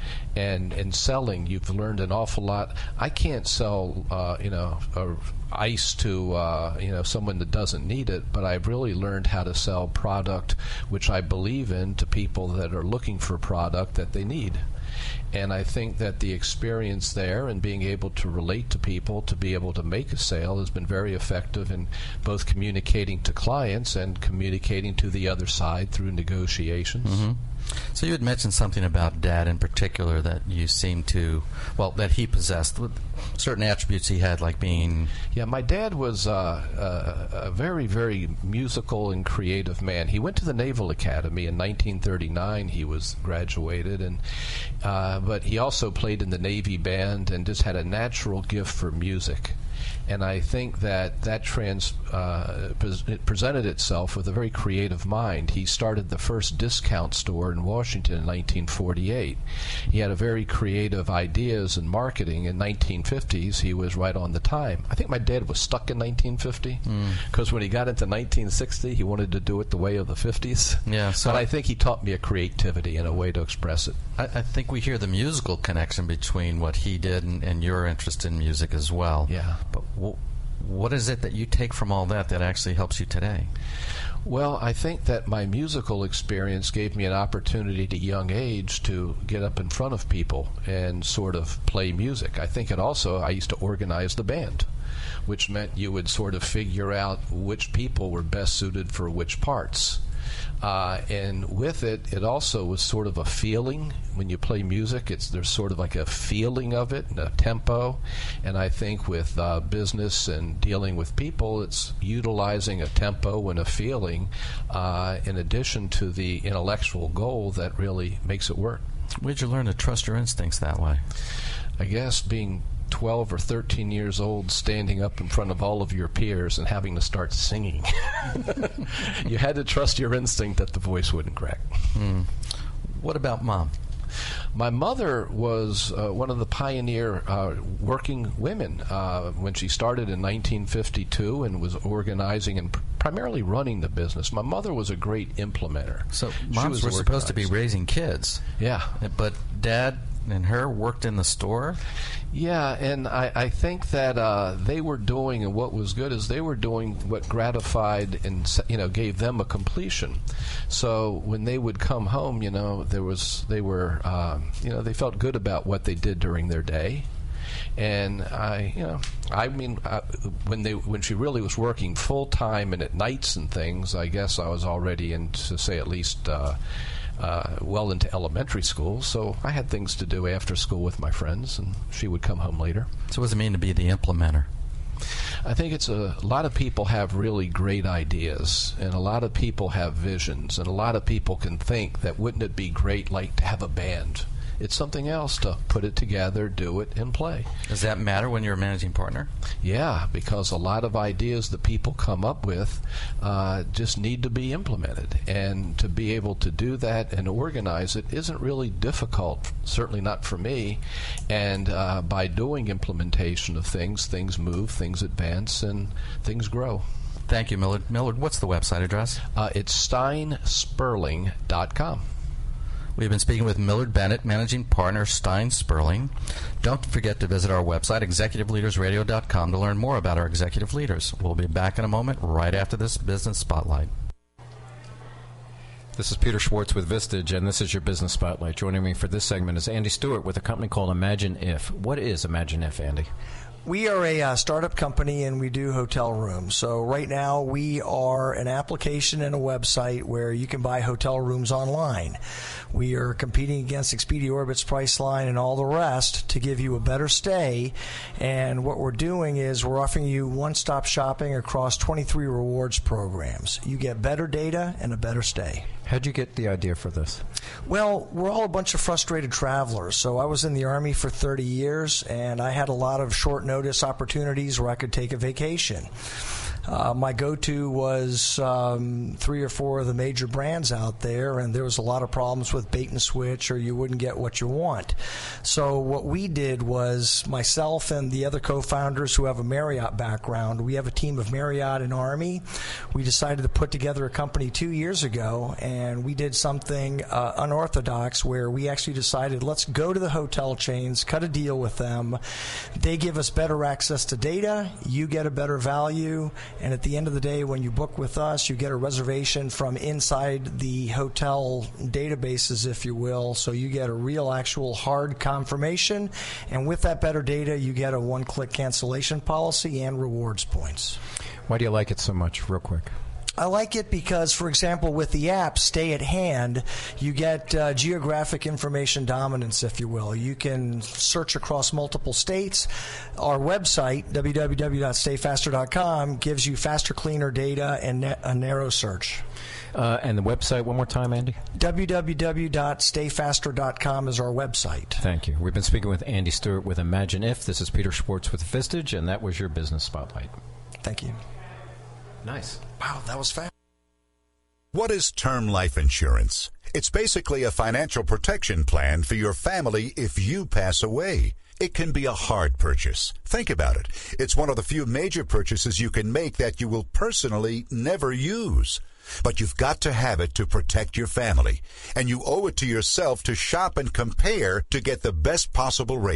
And in selling, you've learned an awful lot. I can't sell, uh, you know, a ice to uh, you know someone that doesn't need it, but I've really learned how to sell product which I believe in to people that are looking for product that they need. And I think that the experience there and being able to relate to people to be able to make a sale has been very effective in both communicating to clients and communicating to the other side through negotiations. Mm-hmm. So you had mentioned something about Dad in particular that you seem to, well, that he possessed certain attributes he had, like being... Yeah, my dad was uh, a, a very, very musical and creative man. He went to the Naval Academy in nineteen thirty-nine. He was graduated, and uh, but he also played in the Navy band and just had a natural gift for music. And I think that that trans, uh, it presented itself with a very creative mind. He started the first discount store in Washington in nineteen forty-eight. He had a very creative ideas in marketing. In nineteen fifties, he was right on the time. I think my dad was stuck in nineteen fifty because mm. when he got into nineteen sixty, he wanted to do it the way of the fifties. Yeah, so but I think he taught me a creativity and a way to express it. I, I think we hear the musical connection between what he did and, and your interest in music as well. Yeah. But w- what is it that you take from all that that actually helps you today? Well, I think that my musical experience gave me an opportunity at a young age to get up in front of people and sort of play music. I think it also, I used to organize the band, which meant you would sort of figure out which people were best suited for which parts. Uh, and with it, it also was sort of a feeling. When you play music, it's there's sort of like a feeling of it, and a tempo. And I think with uh, business and dealing with people, it's utilizing a tempo and a feeling uh, in addition to the intellectual goal that really makes it work. Where'd you learn to trust your instincts that way? I guess being twelve or thirteen years old, standing up in front of all of your peers and having to start singing. You had to trust your instinct that the voice wouldn't crack. Mm. What about Mom? My mother was uh, one of the pioneer uh, working women uh, when she started in nineteen fifty-two and was organizing and pr- primarily running the business. My mother was a great implementer. So She moms was were supposed to be organized. raising kids. Yeah. But Dad and her worked in the store? Yeah, and I, I think that uh, they were doing, and what was good is they were doing what gratified and, you know, gave them a completion. So when they would come home, you know, there was they were, um, you know, they felt good about what they did during their day. And I, you know, I mean, uh, when they when she really was working full time and at nights and things, I guess I was already in, to say at least. Uh, Uh, well into elementary school, so I had things to do after school with my friends, and she would come home later. So what does it mean to be the implementer? I think it's a, a lot of people have really great ideas, and a lot of people have visions, and a lot of people can think that wouldn't it be great like to have a band? It's something else to put it together, do it, and play. Does that matter when you're a managing partner? Yeah, because a lot of ideas that people come up with uh, just need to be implemented. And to be able to do that and organize it isn't really difficult, certainly not for me. And uh, by doing implementation of things, things move, things advance, and things grow. Thank you, Millard. Millard, what's the website address? Uh, it's stein sperling dot com. We've been speaking with Millard Bennett, Managing Partner, Stein Sperling. Don't forget to visit our website, executive leaders radio dot com, to learn more about our executive leaders. We'll be back in a moment, right after this Business Spotlight. This is Peter Schwartz with Vistage, and this is your Business Spotlight. Joining me for this segment is Andy Stewart with a company called Imagine If. What is Imagine If, Andy? We are a uh, startup company, and we do hotel rooms. So right now we are an application and a website where you can buy hotel rooms online. We are competing against Expedia Orbitz, Priceline, and all the rest to give you a better stay. And what we're doing is we're offering you one-stop shopping across twenty-three rewards programs. You get better data and a better stay. How'd you get the idea for this? Well, we're all a bunch of frustrated travelers. So I was in the Army for thirty years, and I had a lot of short notice opportunities where I could take a vacation. Uh, my go-to was um, three or four of the major brands out there, and there was a lot of problems with bait and switch, or you wouldn't get what you want. So what we did was, myself and the other co-founders who have a Marriott background, we have a team of Marriott and Army. We decided to put together a company two years ago, and we did something uh, unorthodox where we actually decided, let's go to the hotel chains, cut a deal with them. They give us better access to data, you get a better value, and at the end of the day, when you book with us, you get a reservation from inside the hotel databases, if you will. So you get a real, actual, hard confirmation. And with that better data, you get a one-click cancellation policy and rewards points. Why do you like it so much, real quick? I like it because, for example, with the app, Stay at Hand, you get uh, geographic information dominance, if you will. You can search across multiple states. Our website, w w w dot stay faster dot com, gives you faster, cleaner data and na- a narrow search. Uh, and the website, one more time, Andy? w w w dot stay faster dot com is our website. Thank you. We've been speaking with Andy Stewart with Imagine If. This is Peter Schwartz with Vistage, and that was your Business Spotlight. Thank you. Nice. Wow, that was fast. What is term life insurance? It's basically a financial protection plan for your family if you pass away. It can be a hard purchase. Think about it. It's one of the few major purchases you can make that you will personally never use. But you've got to have it to protect your family, and you owe it to yourself to shop and compare to get the best possible rates.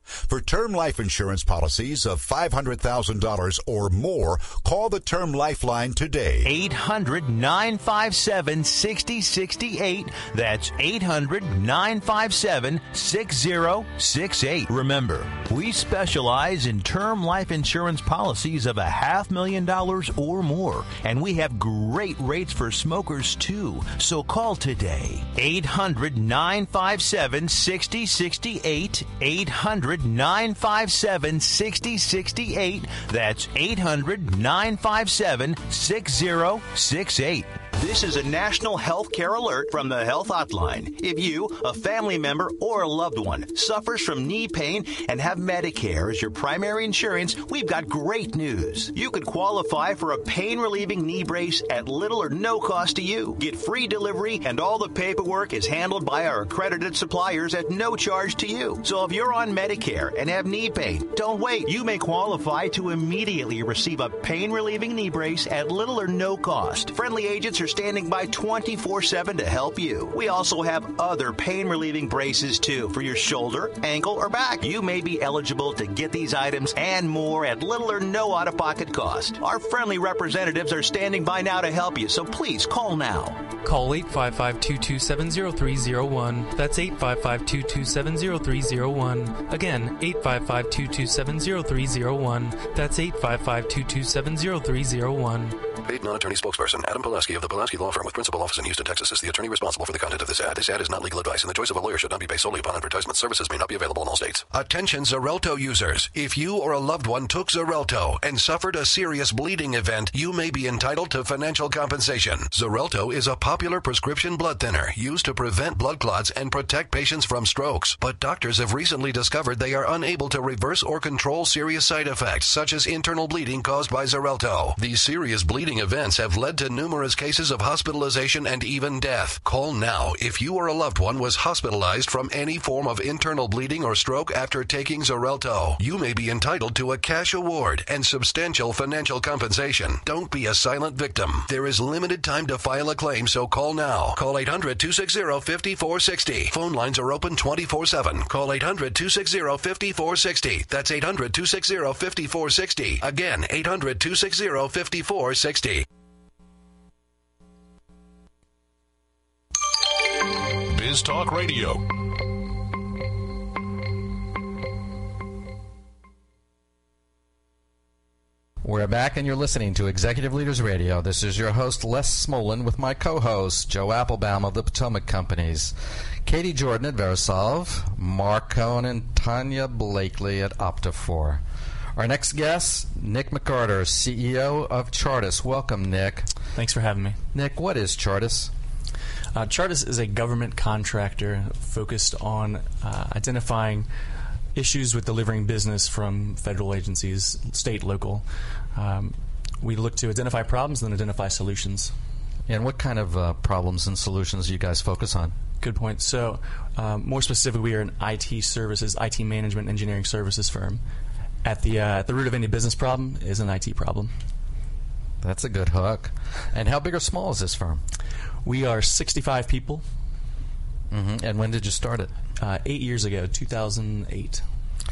For term life insurance policies of five hundred thousand dollars or more, call the Term Lifeline today. eight hundred, nine five seven, six zero six eight. That's eight hundred, nine five seven, six zero six eight. Remember, we specialize in term life insurance policies of a half million dollars or more, and we have great rates for smokers too. So call today. eight hundred, nine five seven, six zero six eight. eight hundred, nine five seven, six zero six eight. That's eight hundred, nine five seven, six zero six eight. This is a national health care alert from the Health Hotline. If you, a family member, or a loved one suffers from knee pain and have Medicare as your primary insurance, we've got great news. You could qualify for a pain-relieving knee brace at little or no cost to you. Get free delivery, and all the paperwork is handled by our accredited suppliers at no charge to you. So if you're on Medicare and have knee pain, don't wait. You may qualify to immediately receive a pain-relieving knee brace at little or no cost. Friendly agents are standing by twenty-four seven to help you. We also have other pain-relieving braces, too, for your shoulder, ankle, or back. You may be eligible to get these items and more at little or no out-of-pocket cost. Our friendly representatives are standing by now to help you, so please call now. Call eight five five, two two seven, zero three zero one. That's eight five five, two two seven, zero three zero one. Again, eight five five, two two seven, zero three zero one. That's eight five five, two two seven, zero three zero one. Paid non-attorney spokesperson Adam Pulaski of the Pulaski Law Firm with principal office in Houston, Texas is the attorney responsible for the content of this ad. This ad is not legal advice, and the choice of a lawyer should not be based solely upon advertisement. Services may not be available in all states. Attention Xarelto users. If you or a loved one took Xarelto and suffered a serious bleeding event, you may be entitled to financial compensation. Xarelto is a popular prescription blood thinner used to prevent blood clots and protect patients from strokes. But doctors have recently discovered they are unable to reverse or control serious side effects, such as internal bleeding caused by Xarelto. These serious bleeding events have led to numerous cases of hospitalization and even death. Call now if you or a loved one was hospitalized from any form of internal bleeding or stroke after taking Xarelto. You may be entitled to a cash award and substantial financial compensation. Don't be a silent victim. There is limited time to file a claim, so call now. Call eight hundred, two six zero, five four six zero. Phone lines are open twenty-four seven. Call eight hundred, two six zero, five four six zero. That's eight hundred, two six zero, five four six zero. Again, eight hundred, two six zero, five four six zero. Biz Talk Radio. We're back, and you're listening to Executive Leaders Radio. This is your host, Les Smolin, with my co-host, Joe Applebaum of the Potomac Companies, Katie Jordan at Verisolve, Mark Cohen, and Tanya Blakely at Optifor. Our next guest, Nick McCarter, C E O of Chartis. Welcome, Nick. Thanks for having me. Nick, what is Chartis? Uh, Chartis is a government contractor focused on uh, identifying issues with delivering business from federal agencies, state, local. Um, we look to identify problems and then identify solutions. And what kind of uh, problems and solutions do you guys focus on? Good point. So, um, more specifically, we are an I T services, I T management engineering services firm. At the uh, at the root of any business problem is an I T problem. That's a good hook. And how big or small is this firm? We are sixty-five people. Mm-hmm. And when did you start it? Uh, eight years ago, two thousand eight.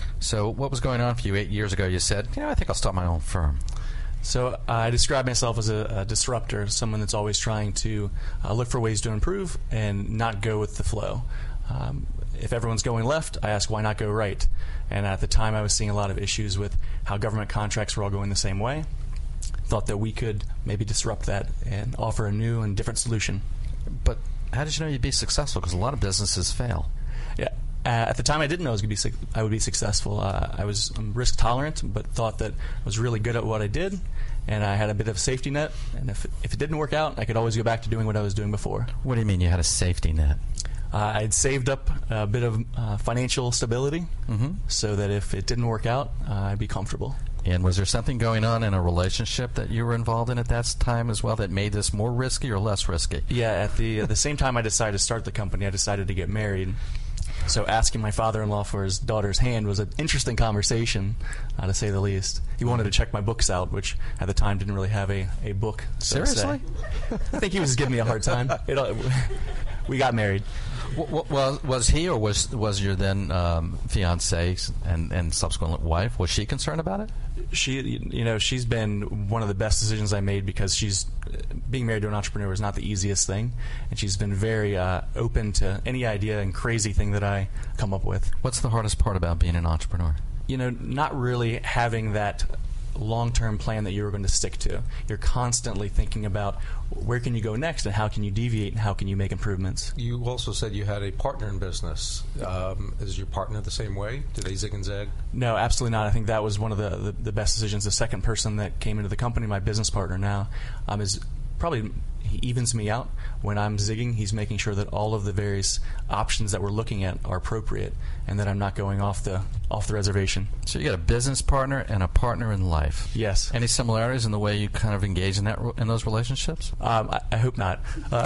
So what was going on for you eight years ago? You said, you know, I think I'll start my own firm. So uh, I describe myself as a, a disruptor, someone that's always trying to uh, look for ways to improve and not go with the flow. Um, if everyone's going left, I ask why not go right. And at the time, I was seeing a lot of issues with how government contracts were all going the same way. Thought that we could maybe disrupt that and offer a new and different solution. But how did you know you'd be successful? Because a lot of businesses fail. Yeah. Uh, at the time, I didn't know I was going to be. Su- I would be successful. Uh, I was um, risk tolerant, but thought that I was really good at what I did, and I had a bit of a safety net. And if if it didn't work out, I could always go back to doing what I was doing before. What do you mean you had a safety net? Uh, I'd saved up a bit of uh, financial stability, mm-hmm. so that if it didn't work out, uh, I'd be comfortable. And was there something going on in a relationship that you were involved in at that time as well that made this more risky or less risky? Yeah, at the at the same time I decided to start the company, I decided to get married. So asking my father-in-law for his daughter's hand was an interesting conversation, uh, to say the least. He wanted to check my books out, which at the time didn't really have a, a book. So Seriously? I think he was just giving me a hard time. It, uh, we got married. W- was was he or was was your then um, fiance and and subsequent wife, was she concerned about it? She, you know, she's been one of the best decisions I made, because she's being married to an entrepreneur is not the easiest thing, and she's been very uh, open to any idea and crazy thing that I come up with. What's the hardest part about being an entrepreneur? You know, not really having that long-term plan that you're going to stick to. You're constantly thinking about where can you go next and how can you deviate and how can you make improvements. You also said you had a partner in business. Um, is your partner the same way? Do they zig and zag? No, absolutely not. I think that was one of the, the, the best decisions. The second person that came into the company, my business partner now, um, is probably, he evens me out. When I'm zigging, he's making sure that all of the various options that we're looking at are appropriate and that I'm not going off the off the reservation. So you got a business partner and a partner in life. Yes. Any similarities in the way you kind of engage in that in those relationships? Um, I, I hope not. Uh,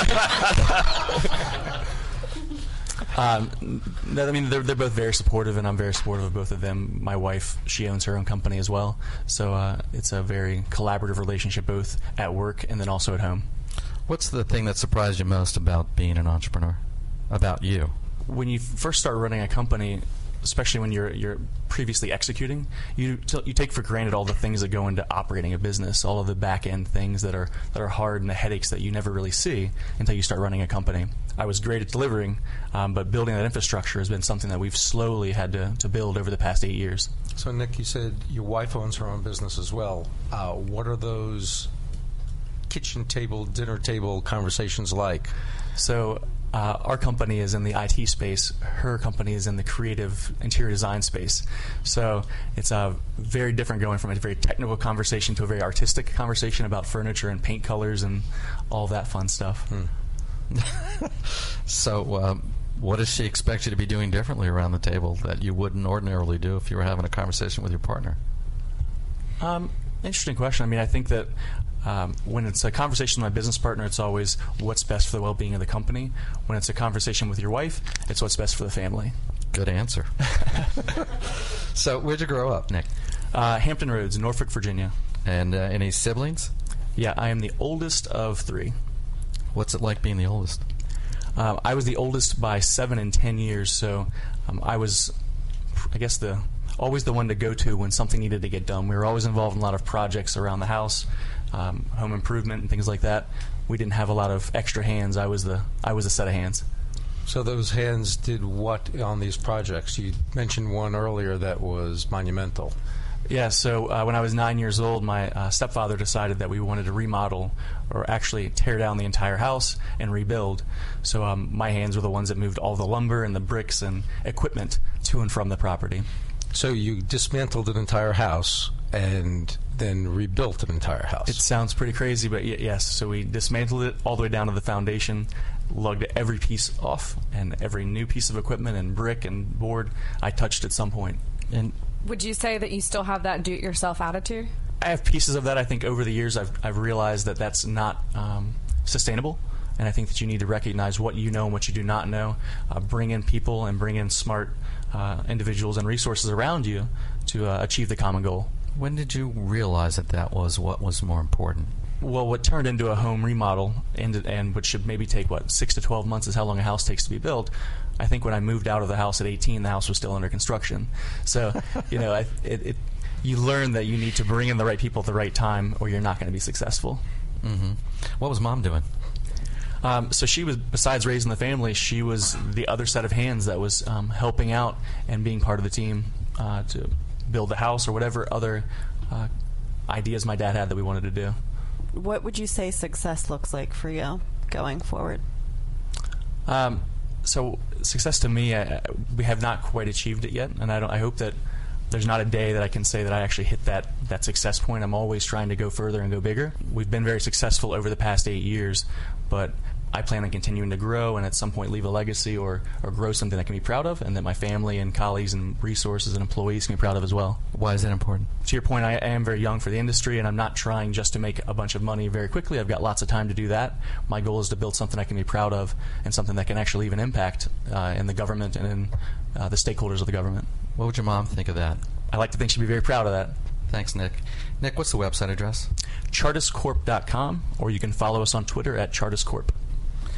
Um, I mean, they're, they're both very supportive, and I'm very supportive of both of them. My wife, she owns her own company as well, so uh, it's a very collaborative relationship, both at work and then also at home. What's the thing that surprised you most about being an entrepreneur, about you? When you first start running a company, especially when you're you're previously executing, you t- you take for granted all the things that go into operating a business, all of the back end things that are that are hard and the headaches that you never really see until you start running a company. I was great at delivering, um, but building that infrastructure has been something that we've slowly had to, to build over the past eight years. So, Nick, you said your wife owns her own business as well. Uh, what are those kitchen table, dinner table conversations like? So uh, our company is in the I T space. Her company is in the creative interior design space. So it's uh, very different, going from a very technical conversation to a very artistic conversation about furniture and paint colors and all that fun stuff. Hmm. So um, what does she expect you to be doing differently around the table that you wouldn't ordinarily do if you were having a conversation with your partner? Um, interesting question. I mean, I think that Um, when it's a conversation with my business partner, it's always what's best for the well-being of the company. When it's a conversation with your wife, it's what's best for the family. Good answer. So where'd you grow up, Nick? Uh, Hampton Roads, Norfolk, Virginia. And uh, any siblings? Yeah, I am the oldest of three. What's it like being the oldest? Um, I was the oldest by seven and ten years, so um, I was, I guess, the always the one to go to when something needed to get done. We were always involved in a lot of projects around the house, um, home improvement and things like that. We didn't have a lot of extra hands. I was the I was a set of hands. So those hands did what on these projects? You mentioned one earlier that was monumental. Yeah, so uh, when I was nine years old, my uh, stepfather decided that we wanted to remodel, or actually tear down the entire house and rebuild. So um, my hands were the ones that moved all the lumber and the bricks and equipment to and from the property. So you dismantled an entire house and then rebuilt an entire house. It sounds pretty crazy, but y- yes. So we dismantled it all the way down to the foundation, lugged every piece off, and every new piece of equipment and brick and board I touched at some point. And would you say that you still have that do-it-yourself attitude? I have pieces of that. I think over the years I've, I've realized that that's not um, sustainable, and I think that you need to recognize what you know and what you do not know, uh, bring in people and bring in smart uh, individuals and resources around you to uh, achieve the common goal. When did you realize that that was what was more important? Well, what turned into a home remodel, and, and which should maybe take, what, six to twelve months is how long a house takes to be built. I think when I moved out of the house at eighteen, the house was still under construction. So, you know, I, it, it, you learn that you need to bring in the right people at the right time, or you're not going to be successful. Mm-hmm. What was Mom doing? Um, so she was, besides raising the family, she was the other set of hands that was um, helping out and being part of the team uh, to build the house or whatever other uh, ideas my dad had that we wanted to do. What would you say success looks like for you going forward? Um, so success to me, I, we have not quite achieved it yet, and I don't. I hope that there's not a day that I can say that I actually hit that that success point. I'm always trying to go further and go bigger. We've been very successful over the past eight years, but I plan on continuing to grow and at some point leave a legacy or, or grow something I can be proud of, and that my family and colleagues and resources and employees can be proud of as well. Why is that important? To your point, I, I am very young for the industry, and I'm not trying just to make a bunch of money very quickly. I've got lots of time to do that. My goal is to build something I can be proud of and something that can actually leave an impact uh, in the government and in uh, the stakeholders of the government. What would your mom think of that? I like to think she'd be very proud of that. Thanks, Nick. Nick, what's the website address? chartis corp dot com, or you can follow us on Twitter at chartis corp.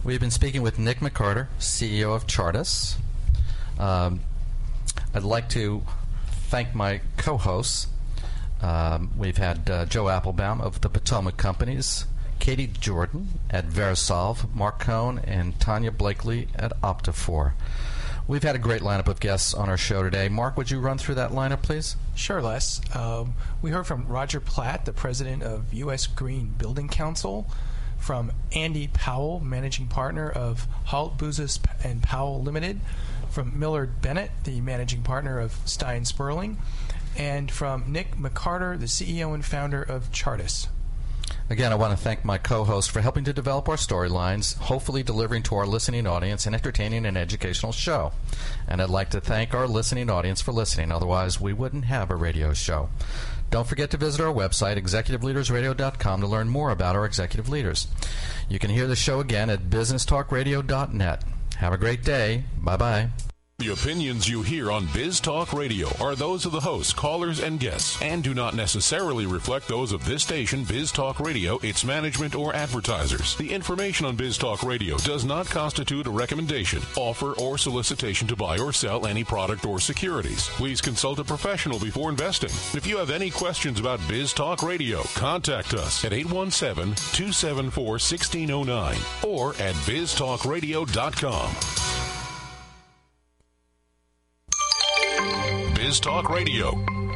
We've been speaking with Nick McCarter, C E O of Chartis. Um, I'd like to thank my co-hosts. Um, we've had uh, Joe Applebaum of the Potomac Companies, Katie Jordan at Verisolve, Mark Cohn, and Tanya Blakely at Optifor. We've had a great lineup of guests on our show today. Mark, would you run through that lineup, please? Sure, Les. Um, we heard from Roger Platt, the president of U S Green Building Council, from Andy Powell, managing partner of Halt, Bouzas and Powell Limited, from Millard Bennett, the managing partner of Stein Sperling, and from Nick McCarter, the C E O and founder of Chartis. Again, I want to thank my co-hosts for helping to develop our storylines, hopefully delivering to our listening audience an entertaining and educational show. And I'd like to thank our listening audience for listening, otherwise we wouldn't have a radio show. Don't forget to visit our website, executive leaders radio dot com, to learn more about our executive leaders. You can hear the show again at business talk radio dot net. Have a great day. Bye-bye. The opinions you hear on Biz Talk Radio are those of the hosts, callers, and guests, and do not necessarily reflect those of this station, Biz Talk Radio, its management, or advertisers. The information on Biz Talk Radio does not constitute a recommendation, offer, or solicitation to buy or sell any product or securities. Please consult a professional before investing. If you have any questions about Biz Talk Radio, contact us at eight one seven, two seven four, one six zero nine or at biz talk radio dot com. Biz Talk Radio.